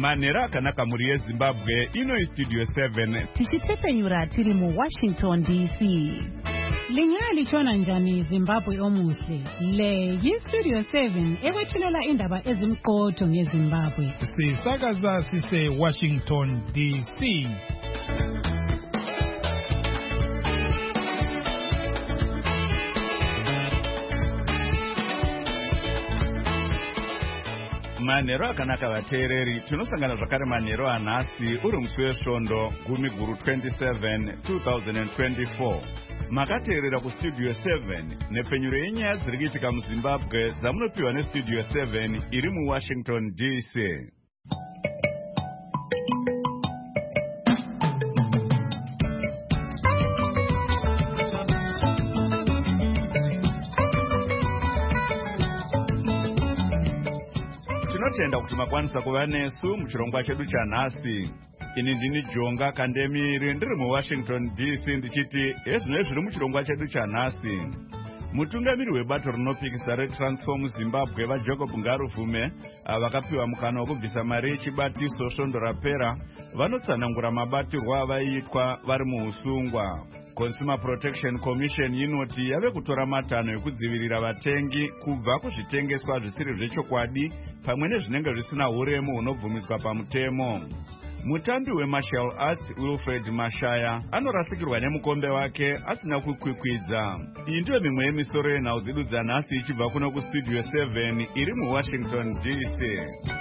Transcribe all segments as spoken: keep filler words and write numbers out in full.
Manera akanaka muri yeZimbabwe ino iStudio seven. Tichitepenyura tiri mu Washington D C. Lingali chona njani Zimbabwe omuhle. Le yiStudio seven ekwethulela indaba ezimqotho ngeZimbabwe. Sisakaza sise Washington D C. Manero akanaka vateereri, tinosangana zvakare manero anhasi uri musi wesvondo gumi guru twenty-seven two thousand twenty-four. Makateerera kuStudio seven nepenyuro yenyaya dziri kuitika muZimbabwe dzamunopiwa neStudio seven iri muWashington D C. Tinotenda kuti makwanisa kuva nesu muchirongwa chedu chanhasi. Ini ndini Jonga Kandemiri ndiri muWashington D C ndichiti ezvino zviri muchirongwa chedu chanhasi. Mutungamiri webato rinopikisa reTransform Zimbabwe vaJacob Ngaruvume vakapiwa mukana wekubvisa mari yechibatiso svondo rapera vanotsanangura mabatirwo avaiitwa vari muusungwa. Consumer Protection Commission inoti yave kutora matanho ekudzivirira vatengi kubva kuzvitengeswa zvisiri zvechokwadi pamwe nezvinenge zvisina uremu hunobvumiswa pamutemo. Mutambi wemartial arts Wilfred Mashaya anorasikirwa nemukombe wake asina kukwikwidza. Iyi ndiyo mimwe yemisoro yenhau dzedu dzanhasi ichibva kuno kuStudio seven iri muWashington D C.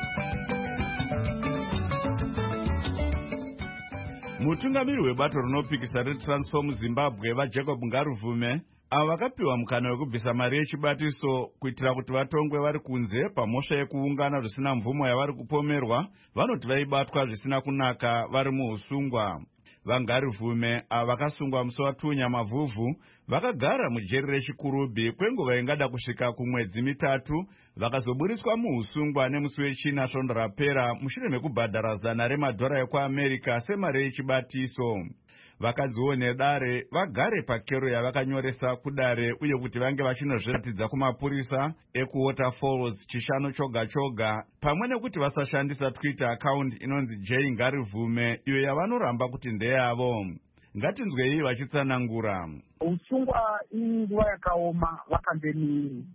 Mutungamiri webato rinopikisa reTransform Zimbabwe vaJacob Ngaruvume ava vakapiwa mukana wekubvisa mari yechibatiso kuitira kuti vatongwe vari kunze pamhosva yekuungana zvisina mvumo yavari kupomerwa vanoti vaibatwa zvisina kunaka vari muusungwa. VaNgaruvume ava vakasungwa musi watunya mavhuvhu vakagara mujeri rechikurubhi kwenguva ingada kusvika kumwedzi mitatu vakazoburiswa muusungwa nemusi wechina svondo rapera mushure mekubhadhara zana remadhora ekuAmerica semari yechibatiso. Vakadziwo nedare vagare pakero yavakanyoresa kudare uye kuti vange vachinozviratidza kumapurisa ekuWaterfalls chishanu choga choga pamwe nekuti vasashandisa Twitter account inonzi J Ngaruvume iyo yavanoramba kuti ndeyavo. Ngatinzwei vachitsanangura. Usungwa inguva yakaoma vakandemiri.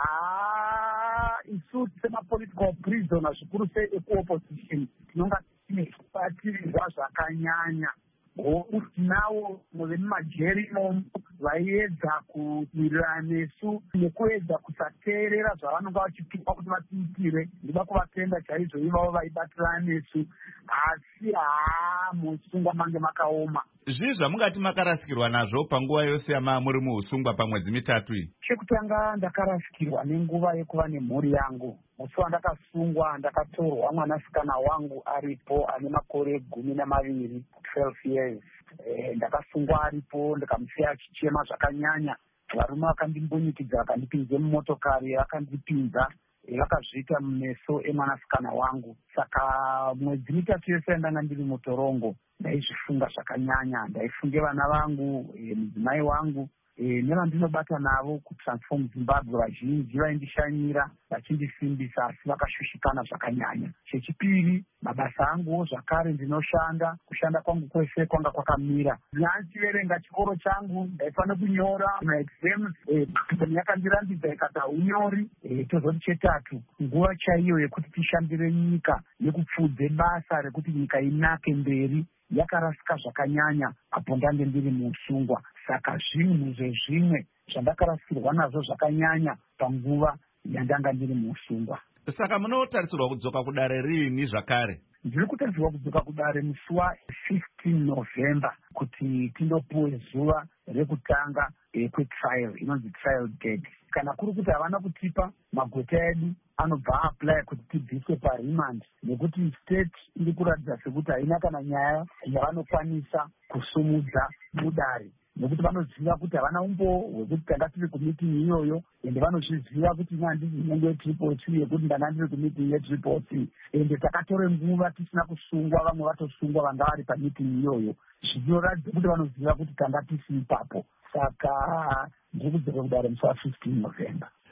Ah, isu semapolitical prisoners zvikuru sei ekuopposition tinonga tine kubatirwa zvakanyanya. Ngokuti navo muve mumajeri imomo vaiedza kuwirirana nesu nekuedza kusateerera zvavanonga vachitupa kuti vatiitire. Ndida kuvatenda chaizvo ivavo vaibatirana nesu, asi haa musungwa mange makaoma. Zvii zvamungati makarasikirwa nazvo panguva yose yamava muri muusungwa pamwedzi mitatu iyi? Chekutanga ndakarasikirwa nenguva yekuva nemhuri yangu. Musi wandakasungwa ndakatorwa mwanasikana wangu aripo ane makore gumi namaviri, twelve years. E, ndakasungwa aripo ndikamusiya achichema zvakanyanya. Varume vakandimbunyikidza vakandipinze mumotokari vakandipinza vakazviita mumeso emwanasikana wangu. Saka mwedzi mitatu yose yandanga ndiri mutorongo ndaizvifunga zvakanyanya. Ndaifunge vana vangu, e, mudzimai wangu, e, nevandinobata navo kuTransform Zimbabwe vazhinji vaindishanyira vachindisimbisa asi vakashushikana zvakanyanya. Chechipiri, mabasa anguwo zvakare ndinoshanda, kushanda kwangu kwese kwanga kwakamira. Ndinanchiverenga chikoro changu, ndaifana kunyora maexams, eh, yakandirambidza ikati haunyori. Eh, tozoti chetatu, nguva chaiyo yekuti tishandire nyika nekupfudze basa rekuti nyika inake mberi yakarasika zvakanyanya apo ndange ndiri muusungwa. Saka zvinhu zvezvimwe zvandakarasikirwa nazvo zvakanyanya panguva yandanga ndiri muusungwa. Saka munotarisirwa kudzoka kudare riini zvakare? Ndiri kutarisirwa kudzoka kudare musi wa-fifteen November kuti tinopuwe zuva rekutanga eh, kwetrial inonzi trial date. Kana kuri kuti havana kutipa, magota edu anobva apply kuti tibviswe paremand nekuti state iri kuratidza sekuti haina kana nyaya yavanokwanisa kusumudza mudare. Nekuti vanoziva kuti havana umbo hwekuti tanga tiri kumiting iyoyo, ende vanozviziva kuti nandisi nyengo yetriple C yekuti ndanga ndiri kumiting yetriple C, ende takatore nguva tisina kusungwa, vamwe vatosungwa vanga vari pamiting iyoyo. Zvinoratidza kuti vanoziva kuti tanga tisi ipapo. Saka ndiri kudzoka kudare musi wa-fifteen November.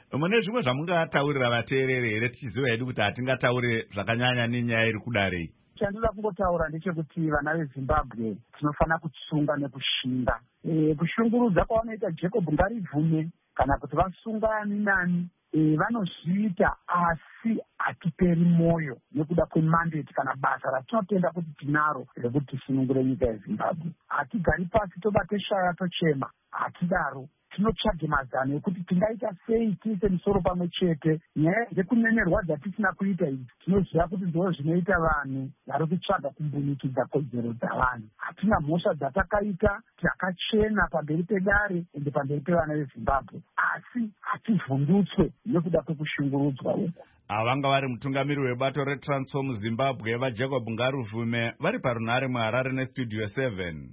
mune zvimwe zvamungataurira vateereri here tichiziva hedu kuti hatingataure zvakanyanya nenyaya iri kudarei? Chandinoda kungotaura ndechekuti vana veZimbabwe tinofanira kusunga nekushinga. E, kushungurudza kwavanoita Jacob Ngarivhume kana kuti vasunga ani nani e, vanozviita, asi hatiperi mwoyo nekuda kwemandate kana basa ratinotenda kuti tinaro rekuti tisunungure nyika yeZimbabwe. Hatigari pasi tobate shaya tochema, hatidaro. Tinotsvage mazano ekuti tingaita sei tiise musoro pamwe chete. Nyaya dzekunenerwa dzatisina kuita idzi tinoziva kuti ndoo zvinoita vanhu vari kutsvaga kumbunikidza kodzero dzavanhu. Hatina mhosva dzatakaita, takachena pamberi pedare ende pamberi pevana veZimbabwe, asi hativhundutswe nekuda kwekushungurudzwa uku. Ava vanga vari mutungamiri webato reTransform Zimbabwe vaJacob Ngaruvhume vari parunhare muHarare neStudio seven.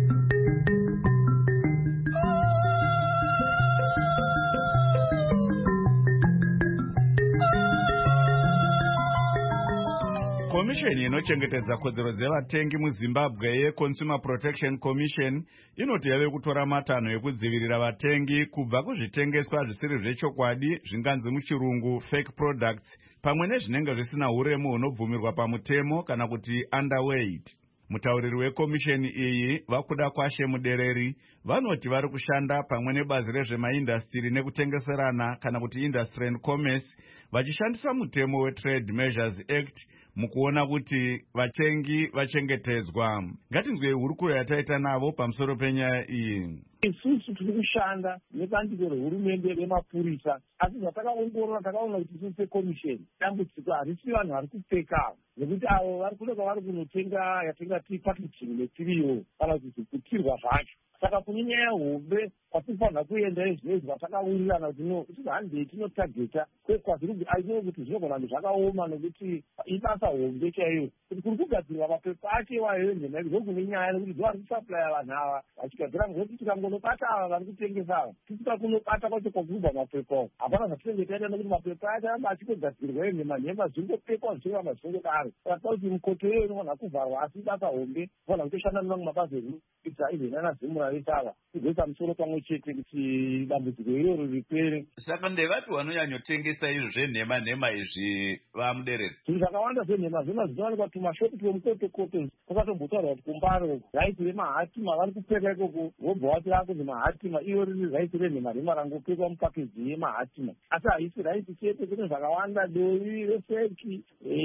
Komisheni inochengetedza kodzero dzevatengi muZimbabwe yeConsumer Protection Commission inoti yave kutora matanho ekudzivirira vatengi kubva kuzvitengeswa zvisiri zvechokwadi zvinganzi muchirungu fake products pamwe nezvinenge zvisina uremu hunobvumirwa pamutemo kana kuti underweight. Mutauriri wekomisheni iyi Vakuda Kwashe Mudereri vanoti vari kushanda pamwe nebazi rezvemaindastiri nekutengeserana kana kuti Industry and Commerce vachishandisa mutemo weTrade Measures Act mukuona kuti vatengi vachengetedzwa. Ngatinzwe hurukuro yataita navo pamusoro penyaya iyi. Isusu tiri kushanda nebandiko rehurumende remapurisa, asi zvatakaongorora takaona kuti isusu sekomisheni dambudziko harisi vanhu vari kupfeka, nekuti avo vari kuda kwavari kunotenga yatingati packaging material kana kuti kutirwa zvacho. Saka kune nyaya hombe kwatifanira kuenda izvezvi vatakaurirana kuti no isusu handei tinotageta kwazviri aino kuti zvinogona kuti zvakaoma nekuti ibasa hombe chaiyo kuti kuri kugadzirwa mapepa achewayo nzvokune nyaya nekuti ndo vari kusaplaya vanhu ava vachigadzira ngokuti tikangonobata ava vari kutengesa ava tisika kunobata kwacho kwakubva mapepa hapana zvatinenge taita nekuti mapepa acho amba achitogadzirwa nemanyemba zvingopekwa zvichiramba zvichingodaro. Saka kuti mukoto iyoyo inofanira kuvharwa, asi ibasa hombe inofanira kutoshanda nemamwe mabasa ezvikuita izvenana zimura vesava kuzoisa musoro pamwe chete kuti dambudziko iroro ripere. Saka ndevati vanonyanyotengesa izvo zvenhema nhema izvi vamudereri? Zvinhu zvakawanda zvenhema zvema zvinowanikwa tumashopu twemukotokoto kwakatombotaurwa kuti kumbaro raiti remahatima vari kupfeka ikoko wobva wati rakunzi mahatima iyo riri raiti renhema nhema rangopfekwa mupakeji yemahatima, asi haisi raiti chete, kune zvakawanda dori reseki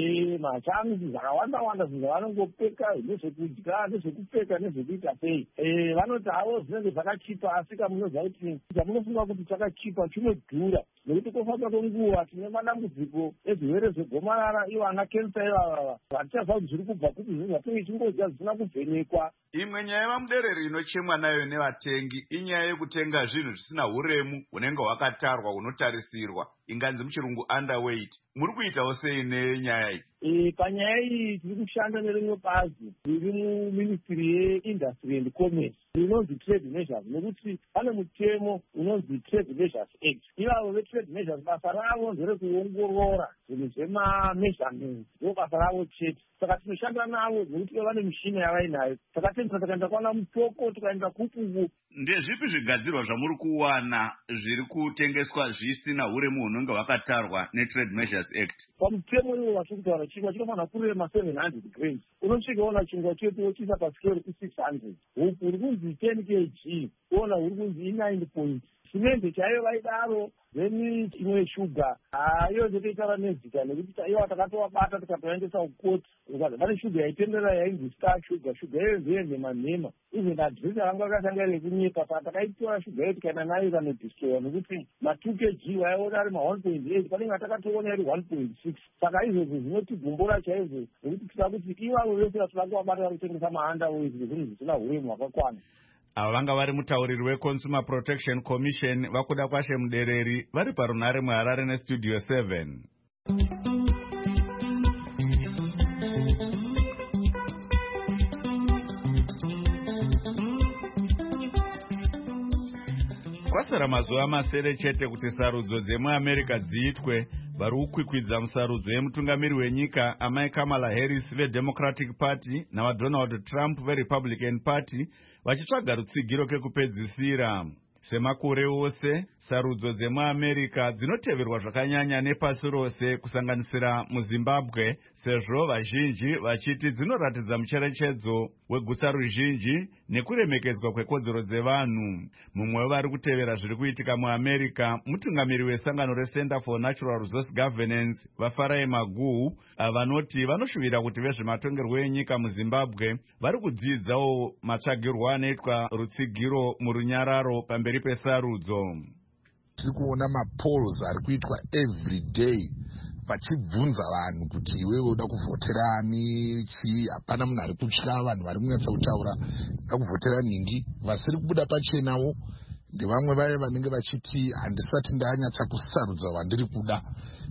machanzi zvakawanda wanda zvinhu zvavanongopfeka nezvekudya nezvekupfeka nezvekuita sei. Vanoti havo zvinenge zvakachipa, asi kamunoziva kuti zvamunofunga kuti chakachipa chinodhura nekuti kufamba kwenguva tine madambudziko ezvirwere zvegomarara ivo ana kensa ivava vatichaziva kuti zviri kubva kuti zvinhu zvatinenge chingodya zvisina kuvhenekwa. Imwe nyaya vamudereri inochemwa nayo nevatengi inyaya yekutenga zvinhu zvisina uremu hunenge hwakatarwa hunotarisirwa, inganzi muchirungu underweight. Muri kuitawo sei nenyaya iyi? E, panyaya iyi tiri kushanda nerimwe bazi riri muministry yeIndustry and Commerce rinonzi Trade Measures, nekuti pane mutemo unonzi Trade Measures Act. Ivavo veTrade Measures basa ravo nderekuongorora zvinhu zvemameasurements, ndo basa ravo chete. Saka tinoshanda navo nekuti vane mishina yavainayo, takatendera tikaenda kwana mutoko tikaenda kupuku. Ndezvipi zvigadzirwa zvamuri kuwana zviri kutengeswa zvisina uremu hunenge hwakatarwa neTrade Measures Act? Pamutemo iwo vatiri kutaura chingwa chinofanira kurema seven hundred grams. Unosvikaona chingwa chetu wochiisa pasikero ku-six hundred. Huku uri kunzi ten kilograms, kuona uri kunzi nine point. Simende chaiyo vaidaro, then imwe shuga hayo ndotoitaura nezita nekuti iwo takatowabata tikatoendesa kukoti vane shuga yaitendera yainzi star shuga. Shuga iyoyo ndeyenhema nhema, even adresi ranga akashanga rekunyepa. Saka takaitora shuga iyo tikaenda nayo ikanodhistroya nekuti ma-two kilograms vaiona ari ma-one point eight panenge atakatoona iri one point six. Saka izvozvo zvinotigumbura chaizvo nekuti tita kuti ivavo vese vatida kuvabata vari kutengesa ma-underweight zvinhu zvisina uremu hwakakwana. Ava vanga vari mutauriri weConsumer Protection Commission Vakuda Kwashe Mudereri vari parunhare muHarare neStudio seven. Kwasara mazuva masere chete kuti sarudzo dzemuAmerica dziitwe, vari kukwikwidza musarudzo yemutungamiri wenyika amai Kamala Harris veDemocratic Party navaDonald Trump veRepublican Party vachitsvaga rutsigiro kekupedzisira. semakore ose sarudzo dzemuamerica dzinoteverwa zvakanyanya nepasi rose kusanganisira muzimbabwe, sezvo vazhinji vachiti dzinoratidza mucherechedzo wegutsa ruzhinji nekuremekedzwa kwekodzero dzevanhu. Mumwe wevari kutevera zviri kuitika muamerica mutungamiri wesangano reCenter for Natural Resource Governance vaFarai Maguwu, vanoti vanoshuvira kuti vezvematongerwo enyika muzimbabwe vari kudzidzawo matsvagirwo anoitwa rutsigiro murunyararo pamberi pesarudzo. Tiri kuona mapolls ari kuitwa every day vachibvunza vanhu kuti iwewe uda kuvhoterani chii. Hapana munhu ari kutya, vanhu vari kunyatsa kutaura uda kuvhotera ningi. Vasiri kubuda pachenawo ndevamwe vaye vanenge vachiti handisati ndanyatsa kusarudza wandiri kuda,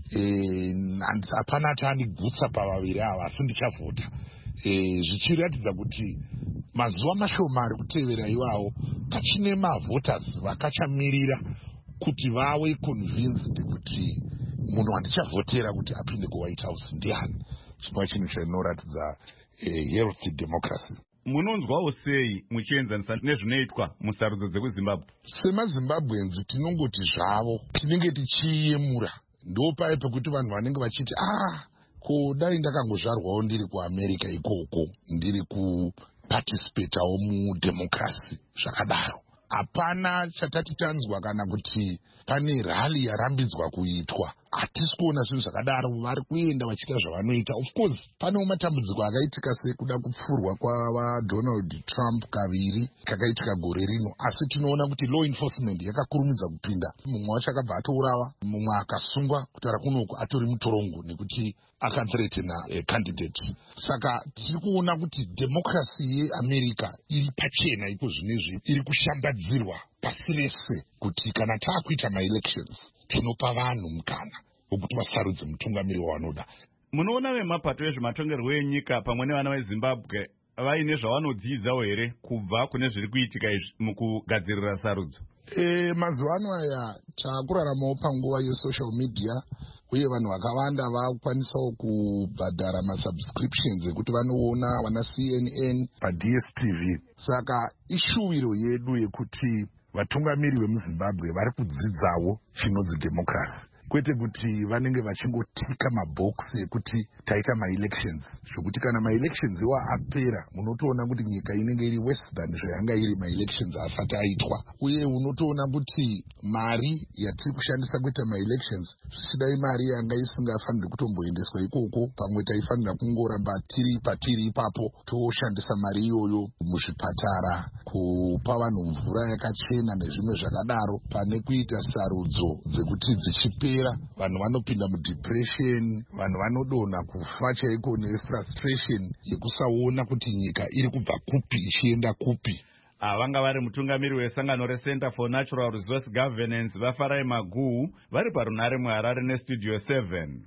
hapana atandigutsa pavaviri ava asi ndichavhota. Zvichiratidza kuti mazuva mashoma ari kutevera iwawo pachine mavoters vakachamirira kuti vawe convinced kuti munhu wandichavhotera kuti apinde kuWhite House ndiani. Chinova chinhu chinoratidza healthy democracy. Munonzwawo sei muchienzanisa nezvinoitwa musarudzo dzekuzimbabwe? SemaZimbabweans tinongoti zvavo tinenge tichiyemura. Ndo paye pekuti vanhu vanenge vachiti ah ko dai ndakangozvarwawo ndiri kuAmerica ikoko ndiri kuparticipatawo mudemocracy zvakadaro. Hapana chatati tanzwa kana kuti pane rally yarambidzwa kuitwa. Hatisi kuona zvinhu zvakadaro. Vari kuenda vachiita zvavanoita. Of course panewo matambudziko akaitika sekuda kupfurwa kwaDonald Trump kaviri kakaitika gore rino, asi tinoona kuti law enforcement yakakurumidza kupinda. Mumwe wacho akabva atourawa, mumwe akasungwa kutaura kunoku atori mutorongo nekuti akathreatena a candidate. Saka tiri kuona kuti democracy yeAmerica iri pachena iko zvinezvi, iri kushambadzirwa pasi rese kuti kana taakuita maelections tinopa vanhu mukana wekuti vasarudze mutungamiri wavanoda. Munoona vemapato ezvematongerwo enyika pamwe nevana veZimbabwe vaine zvavanodzidzawo here kubva kune zviri kuitika izvi mukugadzirira sarudzo? E, mazuva ano aya takuraramawo panguva yesocial media uye vanhu vakawanda vakukwanisawo kubhadhara masubscriptions ekuti vanoona wana C N N paD S T V. Saka ishuwiro yedu yekuti vatungamiri vemuZimbabwe vari kudzidzawo chinonzi democracy, kwete kuti vanenge vachingotika mabhokisi ekuti taita maelections, zvokuti kana maelections iwa apera munotoona kuti nyika inenge iri worse than zvayanga iri maelections asati aitwa. Uye unotoona kuti mari yatiri kushandisa kuita maelections zvichidai mari yanga isingafaniri kutomboendeswa ikoko, pamwe taifanira kungoramba tiri patiri ipapo toshandisa mari iyoyo muzvipatara, kupa vanhu mvura yakachena nezvimwe zvakadaro, pane kuita sarudzo dzekuti dzichipera vanhu vanopinda mudepression, vanhu vanodonha kufa chaiko nefrustration yekusaona kuti nyika iri kubva kupi ichienda kupi. Avanga vari mutungamiri wesangano reCenter for Natural Resource Governance vaFarai Maguwu vari parunare muHarare neStudio seven.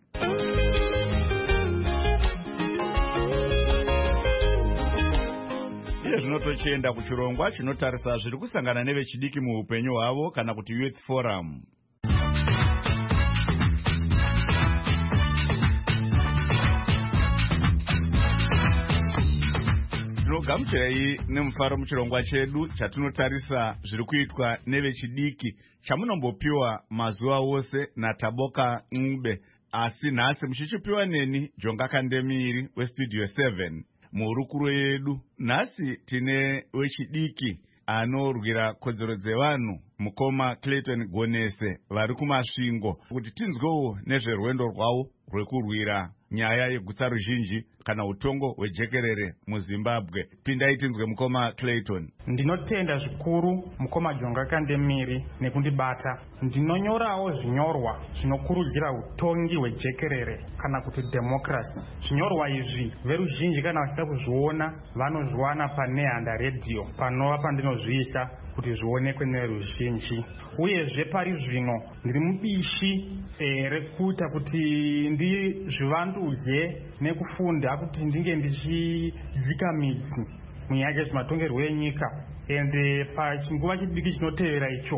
Iye zvino tochienda kuchirongwa chinotarisa zviri kusangana nevechidiki muupenyu hwavo kana kuti Youth Forum. Gamuchirai nemufaro muchirongwa chedu chatinotarisa zviri kuitwa nevechidiki chamunombopiwa mazuva ose naTaboka Ngube, asi nhasi muchichipiwa neni Jonga Kandemiri weStudio seven. Muhurukuro yedu nhasi tine wechidiki anorwira kodzero dzevanhu mukoma Clayton Gonese vari kumasvingo kuti tinzwewo nezverwendo rwavo rwekurwira nyaya yegutsa ruzhinji kana utongo hwejekerere muZimbabwe. Pindai tinzwe mukoma Clayton. Ndinotenda zvikuru mukoma Jonga Kandemiri nekundibata. Ndinonyorawo zvinyorwa zvinokurudzira utongi hwejekerere kana kuti democracy. Zvinyorwa izvi veruzhinji kana vachida kuzviona vanozviwana paNehanda Radio panova pandinozviisa kuti zvionekwe neruzhinji. Uyezve pari zvino ndiri mubishi e, rekuita kuti ndizvivandudze nekufunda kuti ndinge ndichizika midzi munyaya dzezvematongerwo enyika. Ende pachinguva chidiki chinotevera icho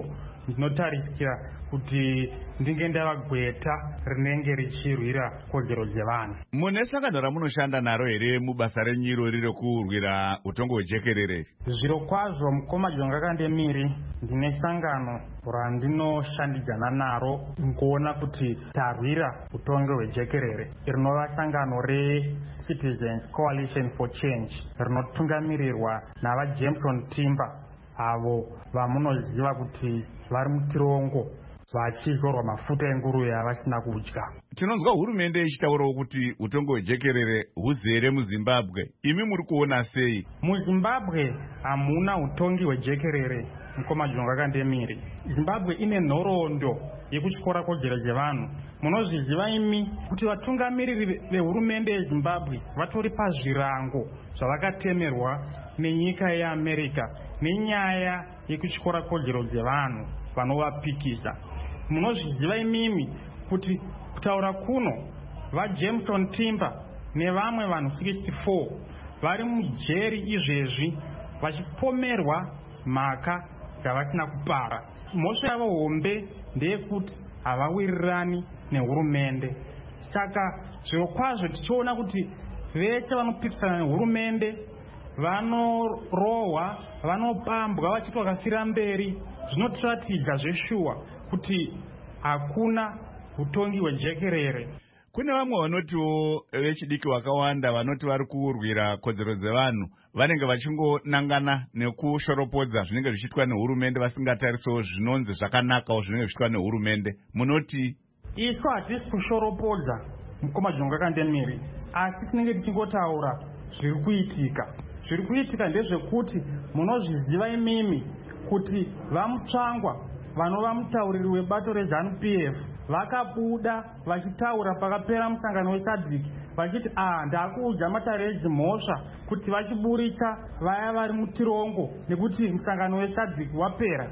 ndinotarisira kuti ndinge ndava gweta rinenge richirwira kodzero dzevanhu. Mune sangano ramunoshanda naro here mubasa renyiro riri kurwira utongo hwejekerere? Zviro kwazvo mukoma Jonga Kandemiri, ndine sangano randinoshandidzana naro kuona kuti tarwira utongo hwejekerere, rinova sangano reCitizens Coalition for Change rinotungamirirwa navaJameson Timber, avo vamunoziva kuti vari mutirongo vachizorwa mafuta enguruve avasina kudya. Tinonzwa hurumende ichitaurawo kuti utongo hwejekerere huzere muZimbabwe. Imi muri kuona sei? MuZimbabwe hamuna utongi hwejekerere, mukoma Jonga Kandemiri. Zimbabwe ine nhoroondo yekutyora kodzero dzevanhu. Munozviziva imi kuti vatungamiriri vehurumende yeZimbabwe vatori pazvirango zvavakatemerwa nenyika yeAmerica nenyaya yekutyora kodzero dzevanhu vanovapikisa. Munozviziva imimi kuti kutaura kuno vaJameson Timber nevamwe vanhu sixty-four vari mujeri izvezvi vachipomerwa mhaka dzavasina kupara. Mhosva yavo hombe ndeyekuti havawirirani nehurumende. Saka zviro kwazvo tichiona kuti vese vanopikisana nehurumende vanorohwa, vanopambwa vachiti vakafira mberi. Zvinotiratidza zveshuwa kuti hakuna utongi hwejekerere. Kune vamwe vanotiwo vechidiki vakawanda vanoti vari kurwira kodzero dzevanhu vanenge vachingonangana nekushoropodza zvinenge zvichiitwa nehurumende vasingatarisawo zvinonzi zvakanakawo zvinenge zvichiitwa nehurumende. Munoti isu hatisi kushoropodza, mukoma Jonga Kandemiri, asi tinenge tichingotaura zviri kuitika. Zviri kuitika ndezvekuti munozviziva imimi kuti vamutsvangwa vanova mutauriri webato reZANU P F vakabuda vachitaura pakapera musangano weSADC vachiti ah ndakuudza mataredzi mhosva kuti vachiburitsa vaya vari mutirongo nekuti musangano weSADC wapera.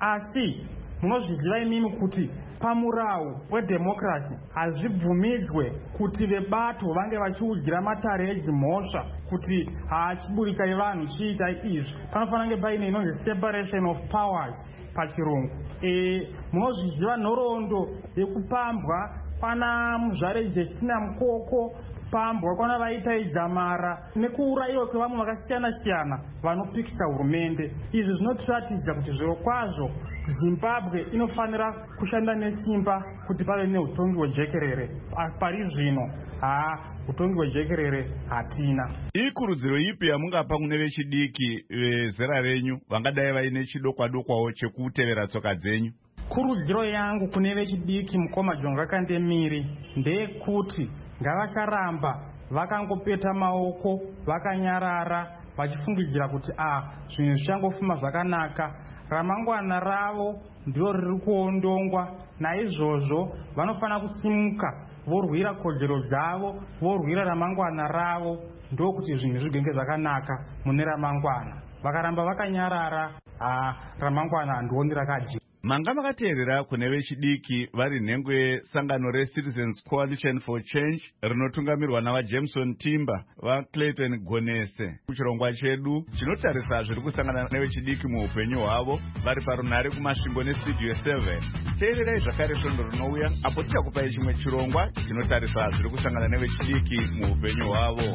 Asi munozviziva imimi kuti pamurau wedhemokirasi hazvibvumidzwe kuti vebato vange vachiudzira mataredzi mhosva kuti haachiburika vanhu chiita izvi. Panofanira kunge paine inonzi separation of powers pachirungu. E, munozviziva nhoroondo yekupambwa pana muzvare Justina Mukoko, kupambwa kwana vaita Idzamara nekuurayiwa kwevamwe vakasiyana siyana vanopikisa hurumende. Izvi zvinotiratidza kuti zviro kwazvo Zimbabwe inofanira kushanda nesimba kuti pave neutongi hwejekerere. Pari zvino ha utongi hwejekerere hatina. Ikurudziro ipi yamungapa kune vechidiki vezera renyu vangadai vaine chidokwa-dokwawo chekutevera tsoka dzenyu? Kurudziro yangu kune vechidiki, mukoma Jonga Kandemiri, ndeyekuti ngavasaramba vakangopeta maoko vakanyarara vachifungidzira kuti ah zvinhu zvichangofuma zvakanaka. Ramangwana ravo ndiro riri kuondongwa. Naizvozvo vanofanira kusimuka vorwira kodzero dzavo, vorwira ramangwana ravo, ndokuti zvinhu zvigenge zvakanaka mune ramangwana. Vakaramba vakanyarara, ah ramangwana handioni rakaji. Manga makateerera kune vechidiki vari nhengwe sangano reCitizens Coalition for Change rinotungamirwa navaJameson Timber vaClayton Gonese. Kuchirongwa chedu chinotarisa zviri kusangana nevechidiki muupenyu hwavo vari parunhare kumasvingo neStudio seven. Teererai zvakare svondo rinouya apo tichakupai chimwe chirongwa chinotarisa zviri kusangana nevechidiki muupenyu hwavo.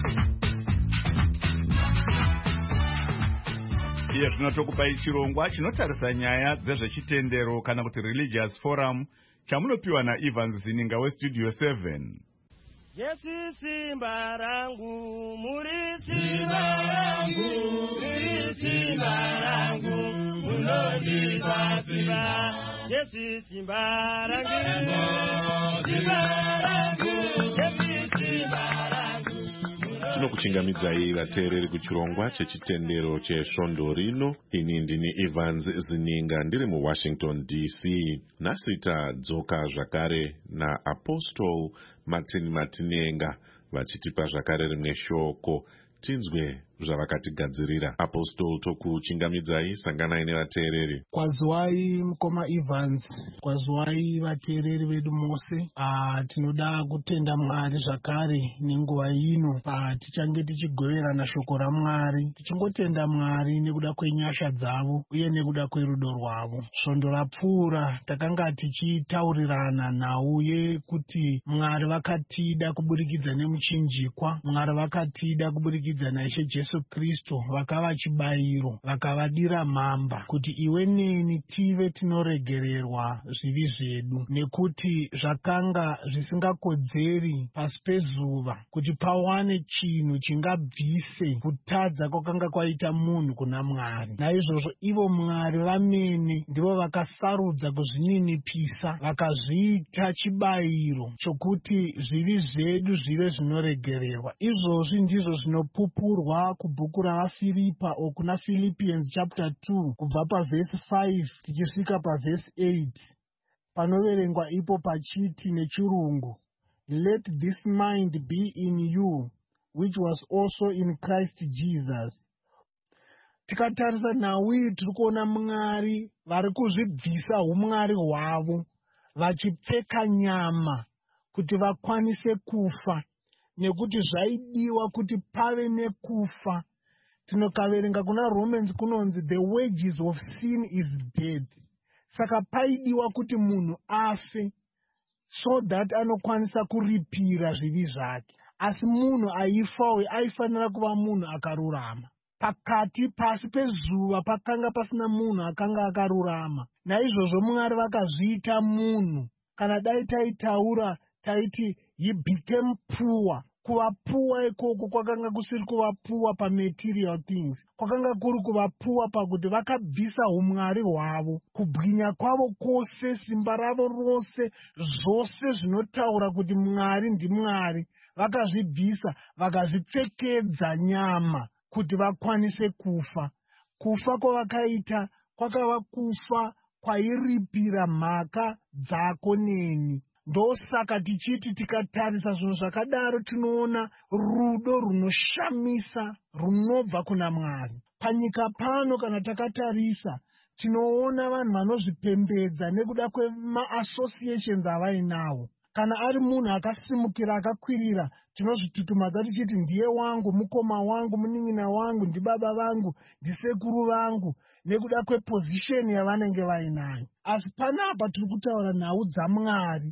Iye zvino tokupai chirongwa chinotarisa nyaya dzezvechitendero kana kuti Religious Forum chamunopiwa naEvans Zininga weStudio seven. Jesu simba rangu, muri simba rangu, muri simba rangu, munodipa simba. Jesu simba rangu, simba rangu, Jesu simba rangu. Tinokuchingamidzai vateereri kuchirongwa chechitendero chesvondo rino. Ini ndini Evans Zininga ndiri muWashington D C. Nhasi tadzoka zvakare naApostle Martin Matinenga vachitipa zvakare rimwe shoko. Tinzwe zvavakatigadzirira. Apostol tokuchingamidzai, sanganai nevateereri. Kwaziwai mukoma Evans, kwaziwai vateereri vedu mose. Ah, tinoda kutenda Mwari zvakare nenguva ino patichange tichigoverana shoko raMwari. Tichingotenda Mwari nekuda kwenyasha dzavo uye nekuda kwerudo rwavo. Svondo rapfuura takanga tichitaurirana nauye kuti Mwari vakatida kuburikidza nemuchinjikwa, Mwari vakatida kuburikidza naIshe Jesu Kristu, vakava chibayiro, vakavadira mamba kuti iwe neni tive tinoregererwa zvivi zvedu, nekuti zvakanga zvisingakodzeri pasi pezuva kuti pawane chinhu chingabvise kutadza kwakanga kwaita munhu kuna Mwari. Naizvozvo ivo Mwari vamene ndivo vakasarudza kuzvininipisa, vakazviita chibayiro chokuti zvivi zvedu zvive zvinoregererwa. Izvozvi ndizvo zvinopupurwa kubhuku ravaFiripa o kuna Philippians chapter two kubva pavhesi five tichisvika pavhesi eight, panoverengwa ipo pachiti nechirungu, let this mind be in you which was also in Christ Jesus. Tikatarisa nawi tiri kuona Mwari vari kuzvibvisa umwari hwavo vachipfeka nyama kuti vakwanise kufa, nekuti zvaidiwa kuti pave nekufa. Tinokaverenga kuna Romans kunonzi the wages of sin is death. Saka paidiwa kuti munhu afe so that anokwanisa kuripira zvivi zvake. Asi munhu aifawe aifanira kuva munhu akarurama. Pakati pasi pezuva pakanga pasina munhu akanga akarurama. Naizvozvo Mwari vakazviita munhu. Kana dai taitaura taiti he became poor. Kuva poor ikoko kwakanga kusiri kuva poor pa material things. Kwakanga kuri kuva poor pakuti vakabvisa umwari hwavo, kubwinya kwavo kwose, simba ravo rose, zvose zvinotaura kuti Mwari ndiMwari, vakazvibvisa vakazvipfekedza nyama kuti vakwanise kufa. Kufa kwavakaita kwakava kufa kwairipira mhaka dzako neni. Ndosaka tichiti tikatarisa zvinhu zvakadaro tinoona rudo runoshamisa runobva kuna Mwari. Panyika pano kana takatarisa tinoona vanhu vanozvipembedza nekuda kwema-associations avainawo. Kana ari munhu akasimukira akakwirira, tinozvitutumadza tichiti ndiye wangu, mukoma wangu, munin'ina wangu, ndibaba vangu, ndisekuru vangu, nekuda kwepozisheni yavanenge vainayo. Asi panapa tiri kutaura nhau dzaMwari.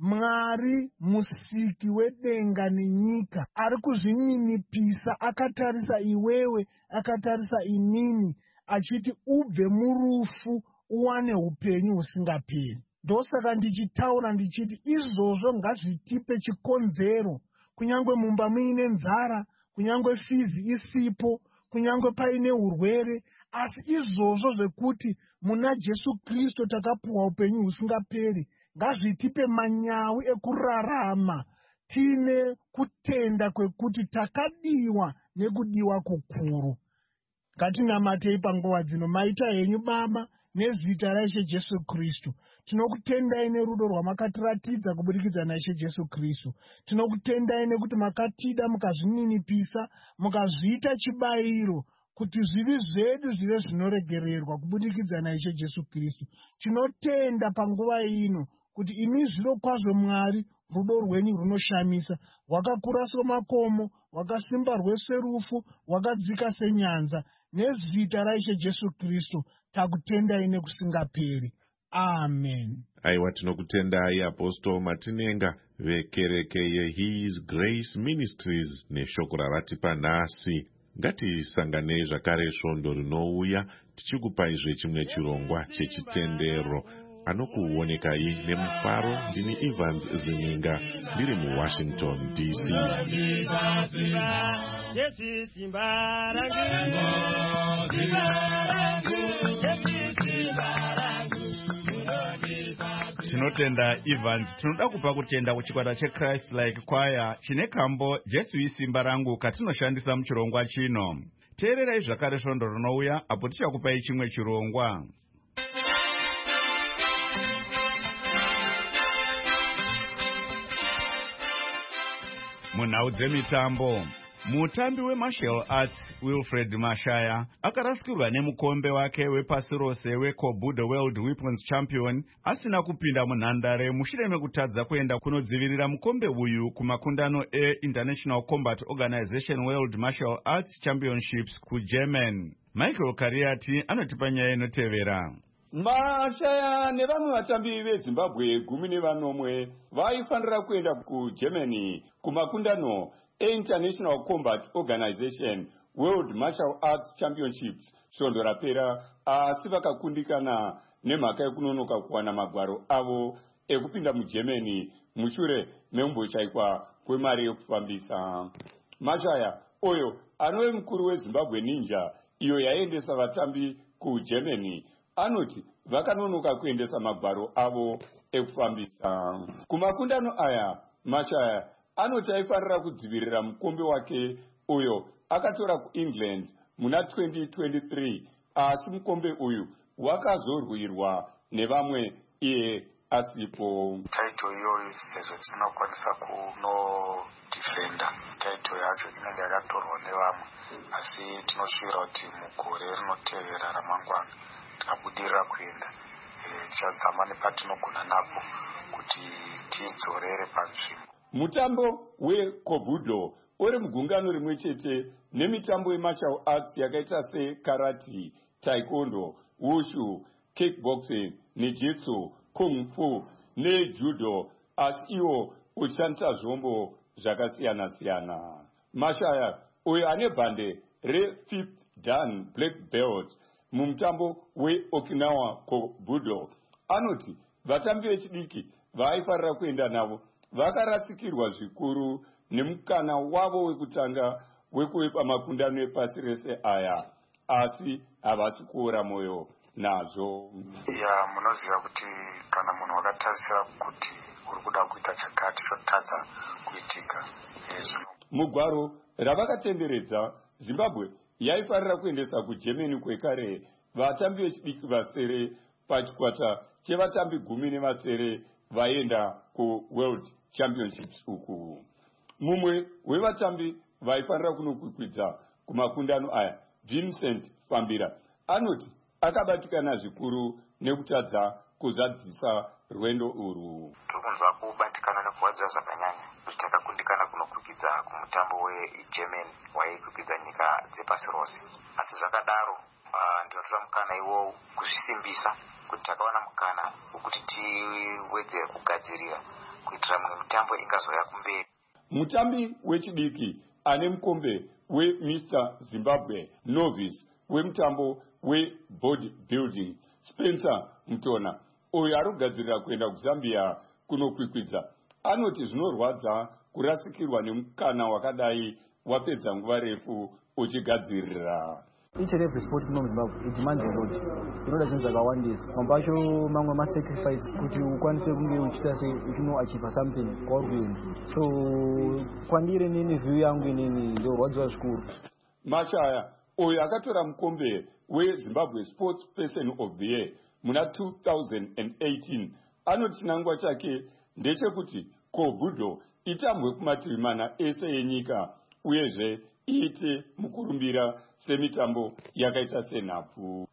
Mwari musiki wedenga nenyika ari kuzvininipisa, akatarisa iwewe, akatarisa inini, achiti ubve murufu uwane upenyu husingaperi. Ndosaka ndichitaura ndichiti izvozvo ngazvitipe chikonzero, kunyangwe mumba muine nzara, kunyangwe fizi isipo, kunyangwe paine urwere, asi izvozvo zvekuti muna Jesu Kristu takapuwa upenyu husingaperi, ngazvitipe manyawi ekurarama tine kutenda kwekuti takadiwa nekudiwa kukuru. Ngatinamatei panguva dzino. Maita henyu Baba nezita raIshe Jesu Kristu. Tinokutendai nerudo rwamakatiratidza kubudikidza naIshe Jesu Kristu. Tinokutendai nekuti makatida mukazvininipisa, mukazviita chibayiro kuti zvivi zvedu zvive zvinoregererwa kubudikidza naIshe Jesu Kristu. Tinotenda panguva ino kuti imi zviro kwazvo Mwari, rudo rwenyu runoshamisa, rwakakura semakomo, rwakasimba rweserufu, rwakadzika senyanza. Nezita raIshe Jesu Kristu takutendai nekusingaperi. Amen. Aiwa, tinokutendai Apostol Matinenga vekereke yeHis Grace Ministries neshoko ravatipa nhasi. Ngatisanganei zvakare svondo rinouya tichikupaizve chimwe chirongwa chechitendero. Anokuonekai nemufaro ndini Evans Zininga ndiri muWashington D C. Tinotenda Evans. Tinoda kupa kutenda kuchikwata cheChrist Like Choir chine kambo Jesu isimba rangu katinoshandisa muchirongwa chino. Teererai zvakare svondo rinouya apo tichakupai chimwe chirongwa. Munhau dzemitambo, Mutambi wemartial arts Wilfred Mashaya akarasikirwa nemukombe wake wepasi rose weKobudo World Weapons Champion asina kupinda munhandare mushure mekutadza kuenda kunodzivirira mukombe uyu kumakundano eInternational Combat Organization World Martial Arts Championships kuGerman. Michael Kariati anotipa nyaya inotevera. Mashaya nevamwe vatambi veZimbabwe gumi nevanomwe vaifanira kuenda kuGermany kumakundano eInternational Combat Organization World Martial Arts Championships svondo rapera, asi vakakundikana nemhaka yekunonoka kuwana magwaro avo ekupinda muGermany mushure mekumboshayikwa kwemari yekufambisa. Mashaya oyo anove mukuru weZimbabwe Ninja iyo yaendesa vatambi kuGermany anoti vakanonoka kuendesa magwaro avo ekufambisa. Kumakundano aya Mashaya anoti aifanira kudzivirira mukombe wake uyo akatora kuEngland muna twenty twenty-three, asi mukombe uyu wakazorwirwa nevamwe iye asipo. Taito iyoyo sezvo tinokwanisa kunodifenda taito yacho inenge yakatorwa nevamwe, asi tinosvira kuti mugore rinotevera ramangwana tikabudirira kuenda tichazama nepatinogona napo kuti tidzorere panzvimbo. Mutambo weKobudo uri mugungano rimwe chete nemitambo yemartial arts yakaita sekarati, taekwondo, wushu, kickboxing, nejitsu, kung fu nejudo, asi iwo uchishandisa zvombo zvakasiyana siyana. Mashaya uyo ane bhande refifth dan black belt mumutambo weOkinawa Kobudo anoti vatambi vechidiki vaaifarira kuenda navo vakarasikirwa zvikuru nemukana wavo wekutanga wekuvepa makundano epasi rese aya, asi havasi kuora mwoyo nazvo. Ya munoziva kuti kana munhu wakatarisira kuti uri kuda kuita chakati chotadza kuitika. Mugwaro ravakatenderedza Zimbabwe yaifarira kuendesa kuGermany kwekare vatambi vechidiki vasere pachikwata chevatambi gumi nevasere vaenda kuWorld Championships uku. Mumwe wevatambi vaifanira kunokwikwidza kumakundano aya, Vincent Fambira, anoti akabatikana zvikuru nekutadza kuzadzisa rwendo urwu. Tokunzwa kubatikana nekurwadziwa zvakanyanya kuti takakundikana kunokwikidza kumutambo weGerman waikwikidza nyika dzepasi rose, asi zvakadaro ndinotora mukana iwo kuzvisimbisa kuti takawana mukana wekuti tiwedzere kugadzirira kuitira mumwe mitambo ingazouya kumberi. Mutambi wechidiki ane mukombe weMister Zimbabwe novice wemutambo webodybuilding Spencer Mtona uyo ari kugadzirira kuenda kuZambia kunokwikwidza anoti zvinorwadza kurasikirwa nemukana wakadai wapedza nguva refu uchigadzirira. Each and every sport in Zimbabwe it demands a lot. Inoda zvinhu zvakawandisa. Mambacho mamwe ma sacrifice kuti ukwanise kunge uchita se uchino achieve something kwauri kuenda. So kwandire nini view yangu inini ndio rwadzwa zvikuru. Mashaya uyo akatora mukombe weZimbabwe Sports Person of the Year muna two thousand eighteen anoti nangwa chake ndechekuti Kobudo itambwe kumativi mana ese yenyika uyezve iite mukurumbira semitambo yakaita senhapu.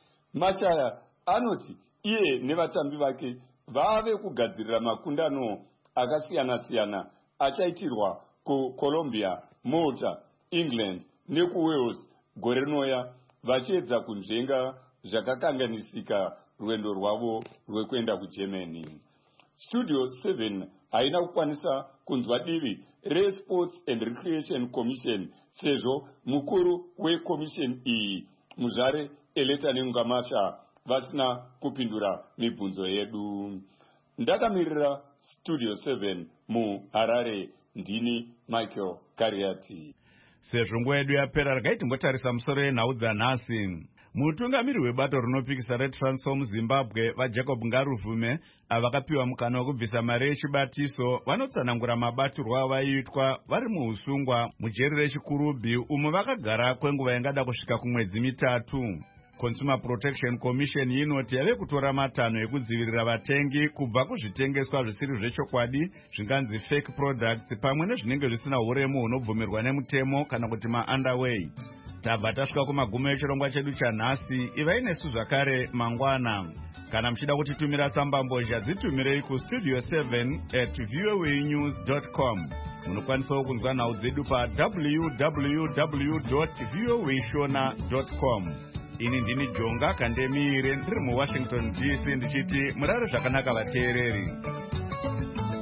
Mashaya anoti iye nevatambi vake vave kugadzirira makundano akasiyana siyana achaitirwa kuColombia, Malta, England nekuWales gore rinouya vachiedza kunzvenga zvakakanganisika rwendo rwavo rwekuenda kuGermany. Studio seven haina kukwanisa kunzwa divi reSports and Recreation Commission sezvo mukuru wekomisheni iyi muzvare Eleta Nengamasha vasina kupindura mibvunzo yedu. Ndakamirira Studio seven muHarare ndini Michael Kariati. Sezvo nguva yedu yapera regai timbotarisa musoro yenhau dzanhasi. Mutungamiri webato rinopikisa reTransform Zimbabwe vaJacob Ngaruvume avakapiwa mukana wekubvisa mari yechibatiso vanotsanangura mabatirwo avaiitwa vari muusungwa mujeri rechikurubhi umo vakagara kwenguva ingada kusvika kumwedzi mitatu. Consumer Protection Commission inoti yave kutora matanho ekudzivirira vatengi kubva kuzvitengeswa zvisiri zvechokwadi zvinganzi fake products pamwe nezvinenge zvisina uremu hunobvumirwa nemutemo kana kuti ma-underweight. Tabva tasvika kumagumo echirongwa chedu chanhasi. Ivai nesu zvakare mangwana. Kana muchida kutitumira tsambambozha dzitumirei kustudio seven at voanews dot com. Munokwanisawo kunzwa nhau dzedu pa w w w dot voa shona dot com. Ini ndini Jonga Kandemiire ndiri muWashington D C ndichiti murare zvakanaka vateereri.